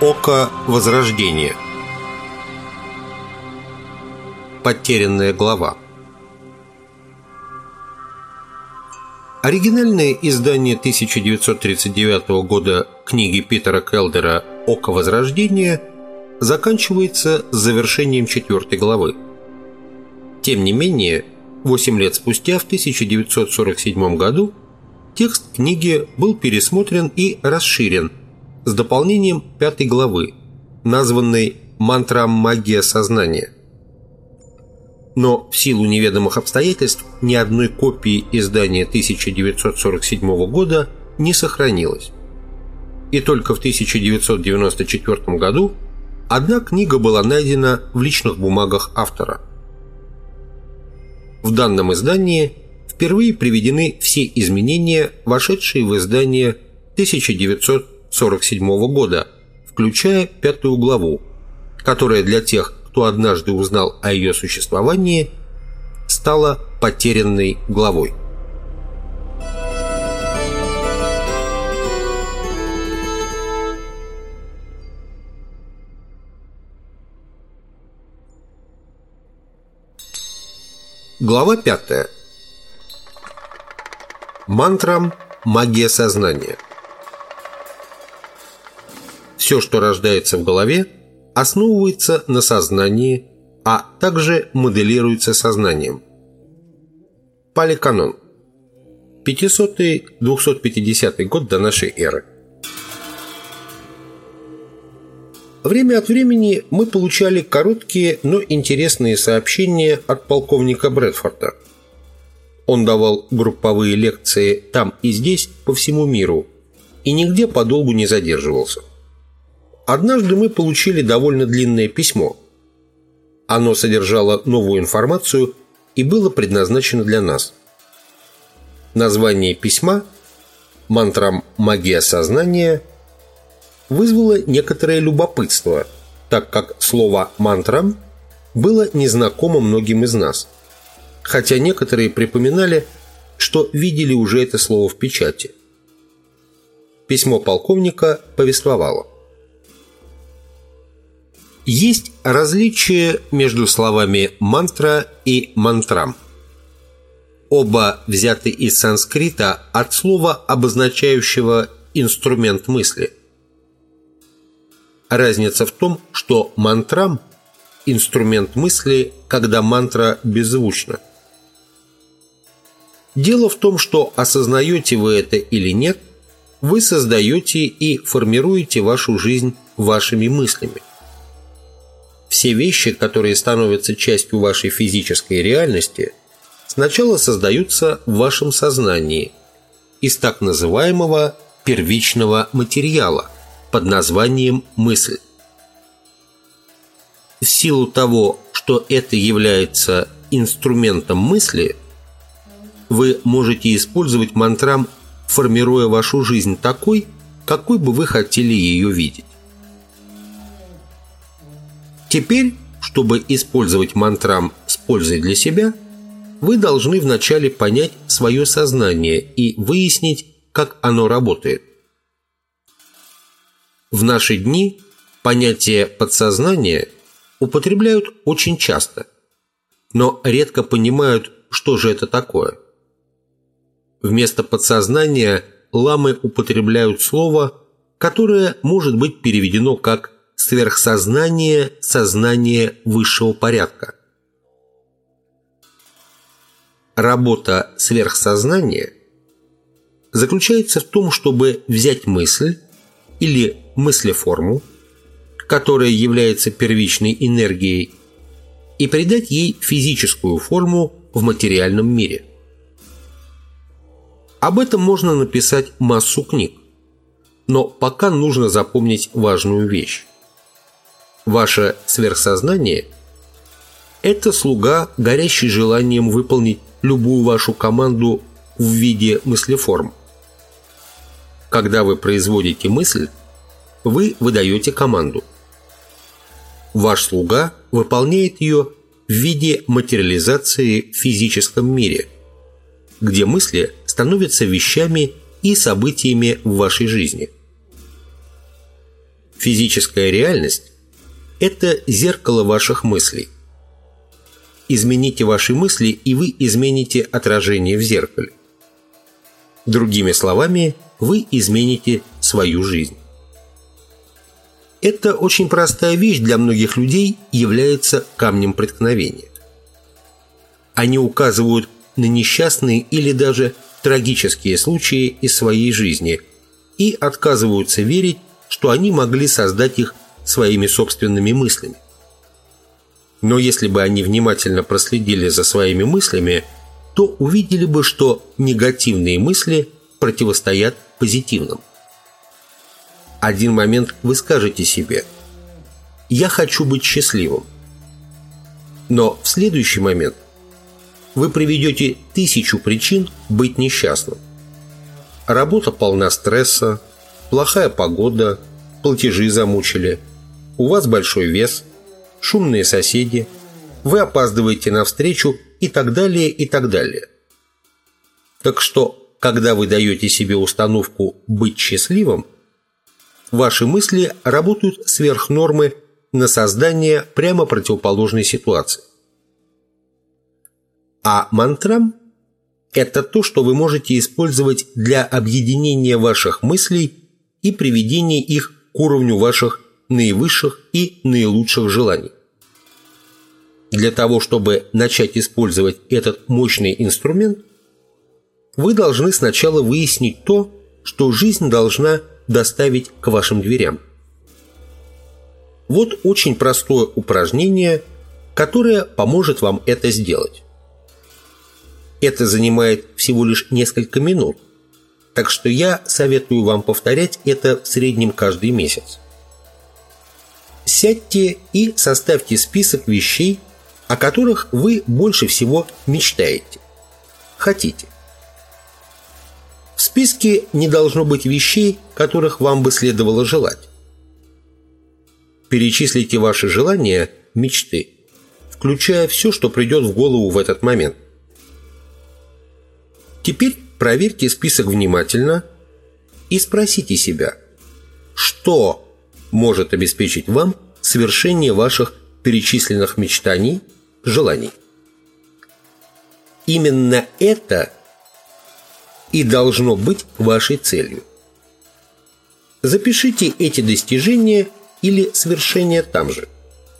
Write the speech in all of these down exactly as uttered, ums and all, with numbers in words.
Око Возрождения. Потерянная глава. Оригинальное издание тысяча девятьсот тридцать девятого года книги Питера Келдера «Око Возрождения» заканчивается завершением четвертой главы. Тем не менее, восемь лет спустя, в тысяча девятьсот сорок седьмом году, текст книги был пересмотрен и расширен с дополнением пятой главы, названной «Мантра Магия Сознания». Но в силу неведомых обстоятельств ни одной копии издания тысяча девятьсот сорок седьмого года не сохранилось. И только в тысяча девятьсот девяносто четвёртом году одна книга была найдена в личных бумагах автора. В данном издании впервые приведены все изменения, вошедшие в издание тысяча девятьсот сорок седьмого года, включая пятую главу, которая для тех, кто однажды узнал о ее существовании, стала потерянной главой. Глава пятая. Мантра «Магия сознания». Все, что рождается в голове, основывается на сознании, а также моделируется сознанием. Пали Канон. пятисотый — двухсот пятидесятый год до нашей эры. Время от времени мы получали короткие, но интересные сообщения от полковника Брэдфорда. Он давал групповые лекции там и здесь по всему миру и нигде подолгу не задерживался. Однажды мы получили довольно длинное письмо. Оно содержало новую информацию и было предназначено для нас. Название письма «Мантра Магия Сознания» вызвало некоторое любопытство, так как слово «мантра» было незнакомо многим из нас, хотя некоторые припоминали, что видели уже это слово в печати. Письмо полковника повествовало. Есть различие между словами «мантра» и «мантрам». Оба взяты из санскрита от слова, обозначающего инструмент мысли. Разница в том, что мантрам – инструмент мысли, когда мантра беззвучна. Дело в том, что осознаете вы это или нет, вы создаете и формируете вашу жизнь вашими мыслями. Все вещи, которые становятся частью вашей физической реальности, сначала создаются в вашем сознании из так называемого первичного материала под названием мысль. В силу того, что это является инструментом мысли, вы можете использовать мантрам, формируя вашу жизнь такой, какой бы вы хотели ее видеть. Теперь, чтобы использовать мантрам с пользой для себя, вы должны вначале понять свое сознание и выяснить, как оно работает. В наши дни понятие «подсознание» употребляют очень часто, но редко понимают, что же это такое. Вместо подсознания ламы употребляют слово, которое может быть переведено как сверхсознание, сознание высшего порядка. Работа сверхсознания заключается в том, чтобы взять мысль или мыслеформу, которая является первичной энергией, и придать ей физическую форму в материальном мире. Об этом можно написать массу книг, но пока нужно запомнить важную вещь. Ваше сверхсознание – это слуга, горящий желанием выполнить любую вашу команду в виде мыслеформ. Когда вы производите мысль, вы выдаете команду. Ваш слуга выполняет ее в виде материализации в физическом мире, где мысли становятся вещами и событиями в вашей жизни. Физическая реальность – это зеркало ваших мыслей. Измените ваши мысли, и вы измените отражение в зеркале. Другими словами, вы измените свою жизнь. Эта очень простая вещь для многих людей является камнем преткновения. Они указывают на несчастные или даже трагические случаи из своей жизни и отказываются верить, что они могли создать их своими собственными мыслями. Но если бы они внимательно проследили за своими мыслями, то увидели бы, что негативные мысли противостоят позитивным. Один момент вы скажете себе: «Я хочу быть счастливым». Но в следующий момент вы приведете тысячу причин быть несчастным. Работа полна стресса, плохая погода, платежи замучили, у вас большой вес, шумные соседи, вы опаздываете на встречу и так далее, и так далее. Так что, когда вы даете себе установку «быть счастливым», ваши мысли работают сверх нормы на создание прямо противоположной ситуации. А мантрам – это то, что вы можете использовать для объединения ваших мыслей и приведения их к уровню ваших наивысших и наилучших желаний. Для того, чтобы начать использовать этот мощный инструмент, вы должны сначала выяснить то, что жизнь должна доставить к вашим дверям. Вот очень простое упражнение, которое поможет вам это сделать. Это занимает всего лишь несколько минут, так что я советую вам повторять это в среднем каждый месяц. Сядьте и составьте список вещей, о которых вы больше всего мечтаете, хотите. В списке не должно быть вещей, которых вам бы следовало желать. Перечислите ваши желания, мечты, включая все, что придет в голову в этот момент. Теперь проверьте список внимательно и спросите себя, что может обеспечить вам совершение ваших перечисленных мечтаний, желаний. Именно это и должно быть вашей целью. Запишите эти достижения или свершения там же.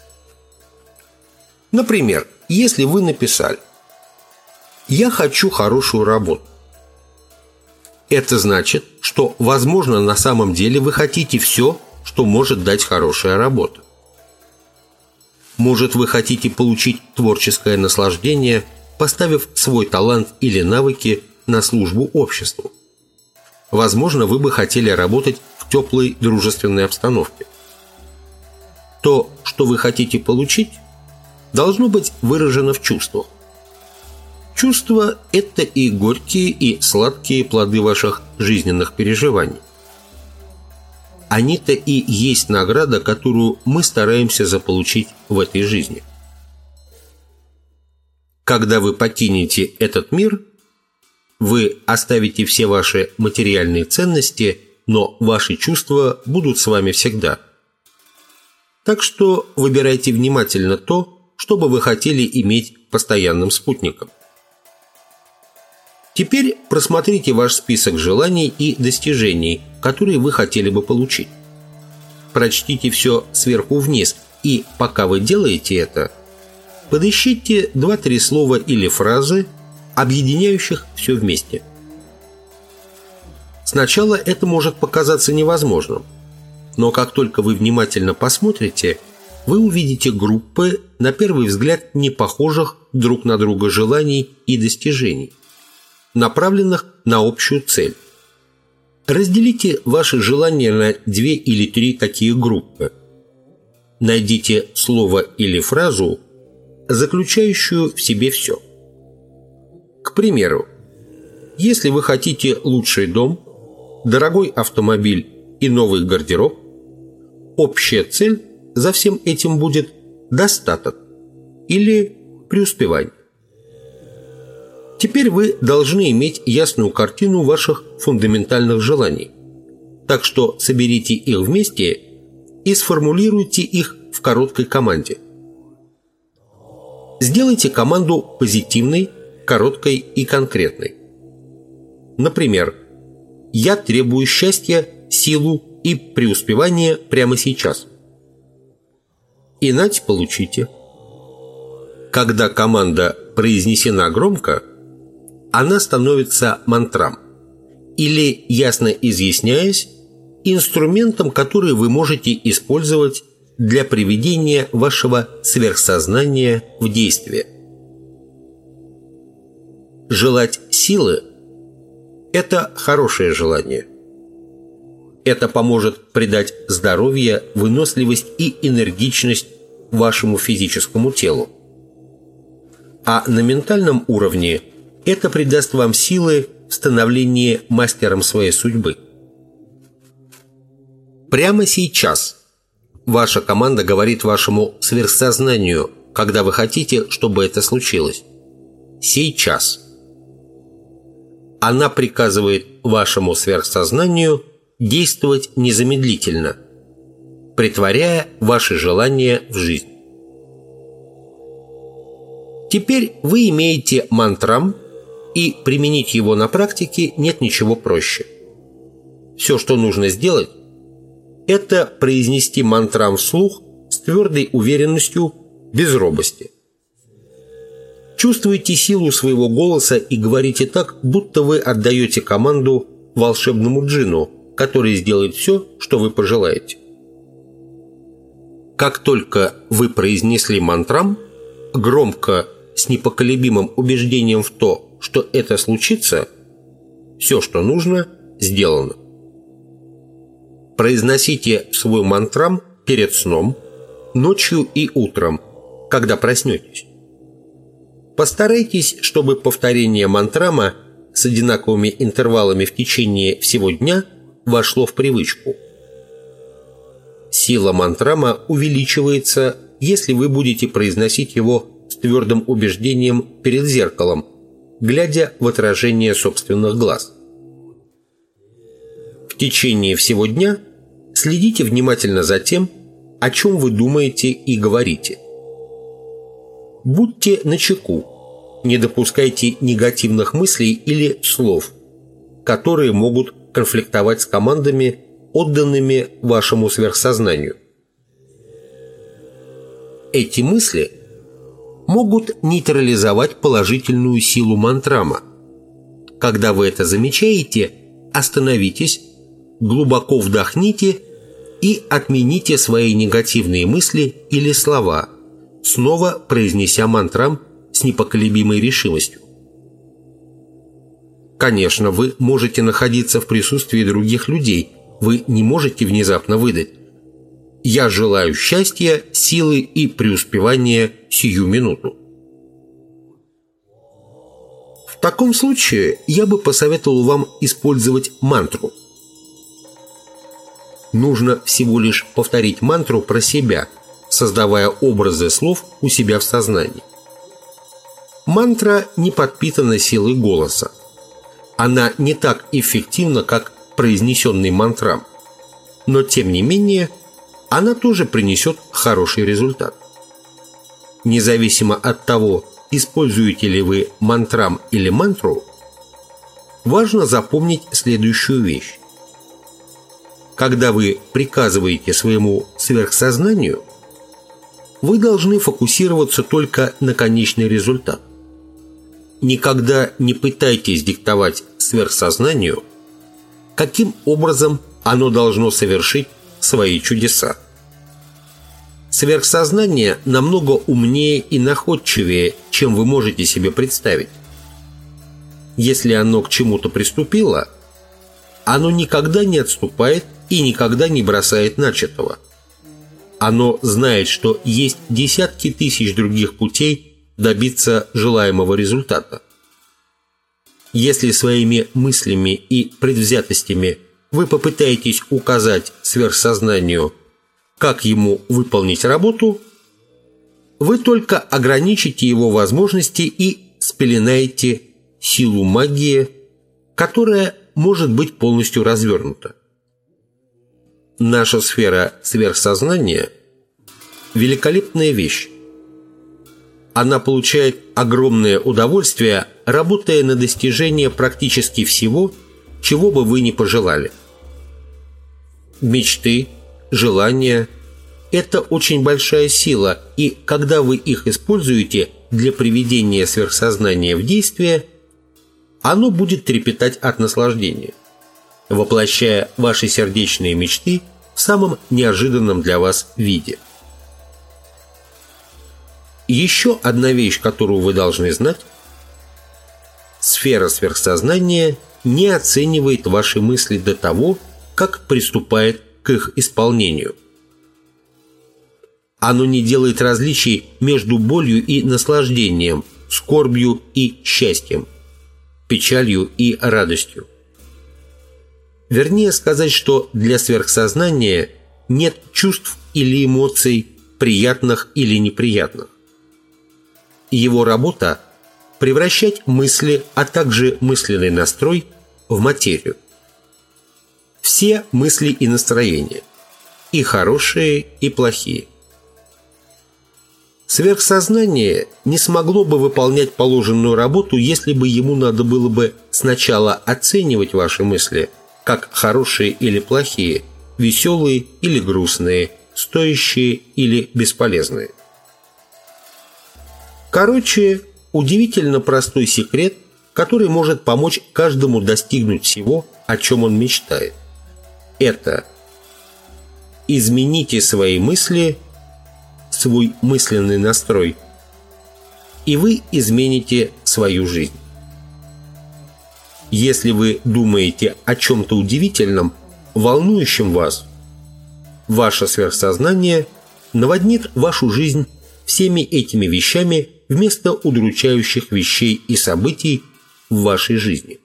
Например, если вы написали: «Я хочу хорошую работу», это значит, что, возможно, на самом деле вы хотите все, что может дать хорошая работа. Может, вы хотите получить творческое наслаждение, поставив свой талант или навыки на службу обществу. Возможно, вы бы хотели работать в теплой дружественной обстановке. То, что вы хотите получить, должно быть выражено в чувствах. Чувства – это и горькие, и сладкие плоды ваших жизненных переживаний. Они-то и есть награда, которую мы стараемся заполучить в этой жизни. Когда вы покинете этот мир, вы оставите все ваши материальные ценности, но ваши чувства будут с вами всегда. Так что выбирайте внимательно то, что бы вы хотели иметь постоянным спутником. Теперь просмотрите ваш список желаний и достижений, которые вы хотели бы получить. Прочтите все сверху вниз, и пока вы делаете это, подыщите два-три слова или фразы, объединяющих все вместе. Сначала это может показаться невозможным, но как только вы внимательно посмотрите, вы увидите группы, на первый взгляд, не похожих друг на друга желаний и достижений, направленных на общую цель. Разделите ваши желания на две или три такие группы. Найдите слово или фразу, заключающую в себе все. К примеру, если вы хотите лучший дом, дорогой автомобиль и новый гардероб, общая цель за всем этим будет достаток или преуспевание. Теперь вы должны иметь ясную картину ваших фундаментальных желаний, так что соберите их вместе и сформулируйте их в короткой команде. Сделайте команду позитивной, короткой и конкретной. Например, «Я требую счастья, силу и преуспевания прямо сейчас». И нате получите. Когда команда произнесена громко, она становится мантрам, или, ясно изъясняясь, инструментом, который вы можете использовать для приведения вашего сверхсознания в действие. Желать силы – это хорошее желание. Это поможет придать здоровье, выносливость и энергичность вашему физическому телу. А на ментальном уровне это придаст вам силы в становлении мастером своей судьбы. Прямо сейчас ваша команда говорит вашему сверхсознанию, когда вы хотите, чтобы это случилось. Сейчас. Она приказывает вашему сверхсознанию действовать незамедлительно, претворяя ваши желания в жизнь. Теперь вы имеете мантрам, и применить его на практике нет ничего проще. Все, что нужно сделать, это произнести мантрам вслух с твердой уверенностью, без робости. Чувствуйте силу своего голоса и говорите так, будто вы отдаете команду волшебному джинну, который сделает все, что вы пожелаете. Как только вы произнесли мантрам, громко, с непоколебимым убеждением в то, что это случится, все, что нужно, сделано. Произносите свой мантрам перед сном, ночью и утром, когда проснетесь. Постарайтесь, чтобы повторение мантрама с одинаковыми интервалами в течение всего дня вошло в привычку. Сила мантрама увеличивается, если вы будете произносить его с твердым убеждением перед зеркалом, глядя в отражение собственных глаз. В течение всего дня следите внимательно за тем, о чем вы думаете и говорите. Будьте начеку, не допускайте негативных мыслей или слов, которые могут конфликтовать с командами, отданными вашему сверхсознанию. Эти мысли могут нейтрализовать положительную силу мантрама. Когда вы это замечаете, остановитесь, глубоко вдохните и отмените свои негативные мысли или слова, снова произнеся мантрам с непоколебимой решимостью. Конечно, вы можете находиться в присутствии других людей, вы не можете внезапно выдать: «Я желаю счастья, силы и преуспевания сию минуту». В таком случае я бы посоветовал вам использовать мантру. Нужно всего лишь повторить мантру про себя, создавая образы слов у себя в сознании. Мантра не подпитана силой голоса. Она не так эффективна, как произнесенный мантрам, но тем не менее она тоже принесет хороший результат. Независимо от того, используете ли вы мантрам или мантру, важно запомнить следующую вещь. Когда вы приказываете своему сверхсознанию, вы должны фокусироваться только на конечный результат. Никогда не пытайтесь диктовать сверхсознанию, каким образом оно должно совершить свои чудеса. Сверхсознание намного умнее и находчивее, чем вы можете себе представить. Если оно к чему-то приступило, оно никогда не отступает и никогда не бросает начатого. Оно знает, что есть десятки тысяч других путей добиться желаемого результата. Если своими мыслями и предвзятостями вы попытаетесь указать сверхсознанию, как ему выполнить работу, вы только ограничите его возможности и спеленаете силу магии, которая может быть полностью развернута. Наша сфера сверхсознания – великолепная вещь. Она получает огромное удовольствие, работая на достижение практически всего, чего бы вы ни пожелали. Мечты, желания – это очень большая сила, и когда вы их используете для приведения сверхсознания в действие, оно будет трепетать от наслаждения, воплощая ваши сердечные мечты в самом неожиданном для вас виде. Еще одна вещь, которую вы должны знать: сфера сверхсознания не оценивает ваши мысли до того, как приступает к их исполнению. Оно не делает различий между болью и наслаждением, скорбью и счастьем, печалью и радостью. Вернее сказать, что для сверхсознания нет чувств или эмоций, приятных или неприятных. Его работа – превращать мысли, а также мысленный настрой в материю. Все мысли и настроения, и хорошие, и плохие. Сверхсознание не смогло бы выполнять положенную работу, если бы ему надо было бы сначала оценивать ваши мысли как хорошие или плохие, веселые или грустные, стоящие или бесполезные. Короче, удивительно простой секрет, который может помочь каждому достигнуть всего, о чем он мечтает. Это: измените свои мысли, свой мысленный настрой, и вы измените свою жизнь. Если вы думаете о чем-то удивительном, волнующем вас, ваше сверхсознание наводнит вашу жизнь всеми этими вещами вместо удручающих вещей и событий в вашей жизни.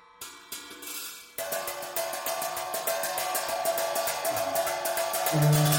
Thank you.